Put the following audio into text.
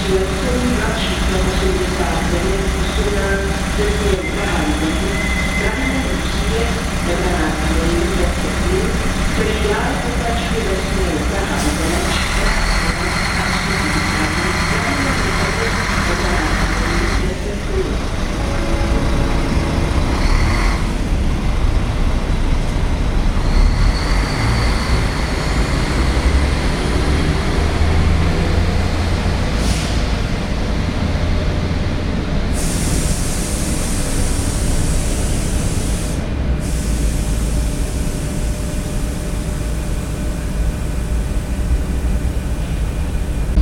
letos mladší pro 89 18 10 zahájení, právě příjezd 19 milionů 10 dní, který dále pokračuje ve směru Praha 11 a 3 právě